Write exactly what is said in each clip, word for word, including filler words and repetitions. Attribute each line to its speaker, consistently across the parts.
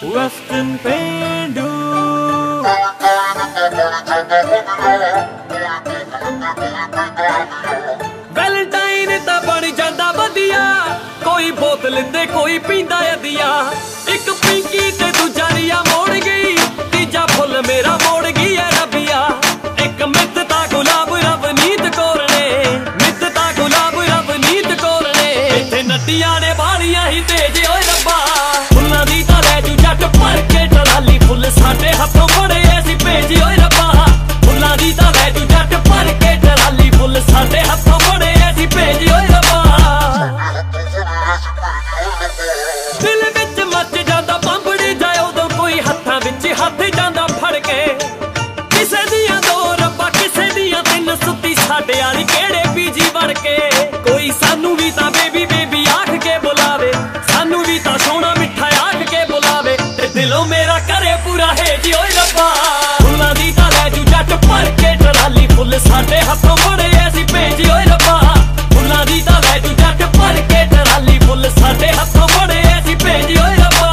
Speaker 1: Western ਪੇਂਡੂ Valentine ਤਾਂ ਬਣ ਜਾਂਦਾ ਵਧੀਆ, ਕੋਈ ਬੋਤਲ ਤੇ ਕੋਈ ਪੀਂਦਾ ਅਧੀਆ। ਇੱਕ ਪਿੰਕੀ ਤੇ ਦੂਜਾ ਰੀਆ ਮੋੜ ਗਈ, ਤੀਜਾ ਫੁੱਲ ਮੇਰਾ ਮੋੜ ਗਈ ਐ ਰੱਬੀਆ। ਇੱਕ ਮਿੱਤ ਤਾਂ ਗੁਲਾਬ ਰਵਨੀਤ ਕੌਰ ਨੇ, ਮਿੱਤ ਤਾਂ ਗੁਲਾਬ ਰਵਨੀਤ ਕੌਰ ਨੇ। ਇੱਥੇ ਨੱਟੀਆਂ ਨੇ ਬਾਲੀਆਂ ਹੀ ਤੇਜ ਓਏ ਰੱਬਾ, ਫੁੱਲਾਂ ਦੀ ਤਾਂ ਲੈ ਜੂ ਜੱਟ ਭਰ ਕੇ ਟਰਾਲੀ। ਫੁੱਲ ਸਾਡੇ ਹੱਥੋਂ ਬੜੇ ਐਸੀ ਭੇਜ ਓਏ ਰੱਬਾ, ਫੁੱਲਾਂ ਦੀ ਤਾਂ ਲੈ ਜੂ ਜੱਟ ਭਰ ਕੇ ਟਰਾਲੀ। ਫੁੱਲ ਸਾਡੇ ਹੱਥੋਂ ਬੜੇ ਐਸੀ ਭੇਜ ਓਏ ਰੱਬਾ। ਦਿਲ ਵਿੱਚ ਮੱਚ ਜਾਂਦਾ ਬੰਬੜੀ ਜਾਏ ਉਦੋਂ ਕੋਈ ਹੱਥਾਂ ਵਿੱਚ ਹੱਥ ਜਾਂਦਾ ਫੜ ਕੇ। ਕਿਸੇ ਦੀਆਂ ਦੋ ਰੱਬਾ ਕਿਸੇ ਦੀਆਂ ਤਿੰਨ, ਸੁੱਤੀ ਸਾਡੇ ਵਾਲੀ ਕਿਹੜੇ ਬੀਜੀ ਵੜ ਕੇ। ਕੋਈ ਸਾਨੂੰ ਵੀ ਤਾਂ ਬੇਬੀ ਬੇਬੀ ਆਖ ਕੇ ਬੁਲਾਵੇ, ਸਾਨੂੰ ਵੀ ਤਾਂ ਸੋਹਣਾ ਮਿੱਠਾ ਆਖ ਕੇ ਬੁਲਾਵੇ। ਤੇ ਦਿਲੋਂ ਮੇਰਾ ਕਰੇ ਪੂਰਾ ਹੈ ਜੀ ਓਏ ਰੱਬਾ, ਫੁੱਲਾਂ ਦੀ ਤਾਂ ਲੈ ਜੂ ਜੱਟ ਭਰ ਕੇ ਟਰਾਲੀ। ਫੁੱਲ ਸਾਡੇ ਹੱਥੋਂ ਬੜੇ ਐਸੀ ਭੇਜ ਓਏ ਰੱਬਾ, ਫੁੱਲਾਂ ਦੀ ਤਾਂ ਲੈ ਜੂ ਜੱਟ ਭਰ ਕੇ ਟਰਾਲੀ। ਫੁੱਲ ਸਾਡੇ ਹੱਥੋਂ ਬੜੇ ਐਸੀ ਭੇਜ ਓਏ ਰੱਬਾ।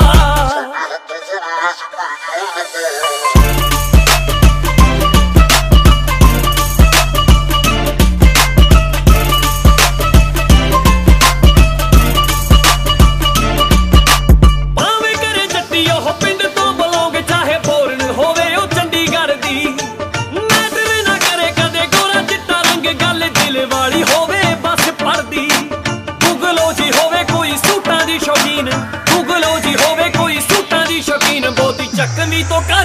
Speaker 1: ਭਾਵੇਂ ਕਰੇ ਜੱਟੀ ਉਹ ਪਿੰਡ ਤੋਂ ਬਲੌਂਗ, ਚਾਹੇ ਫੋਰਨ ਹੋਵੇ ਉਹ ਚੰਡੀਗੜ੍ਹ ਦੀ। ਮੈਟਰ ਨਾ ਕਰੇ ਕਦੇ ਗੋਰਾ ਚਿੱਟਾ ਰੰਗ, ਗੱਲ ਦਿਲ ਵਾਲੀ ਹੋਵੇ ਬਸ ਪੜਦੀ। ਗੂਗਲੋ ਜੀ ਹੋਵੇ ਕੋਈ ਸੂਟਾਂ ਦੀ ਸ਼ੌਕੀਨ, ਗੂਗਲੋ ਜੀ ਹੋਵੇ ਕੋਈ ਸੂਟਾਂ ਦੀ ਸ਼ੌਕੀਨ। ਬਹੁਤੀ ਚੱਕਵੀਂ ਤੋਂ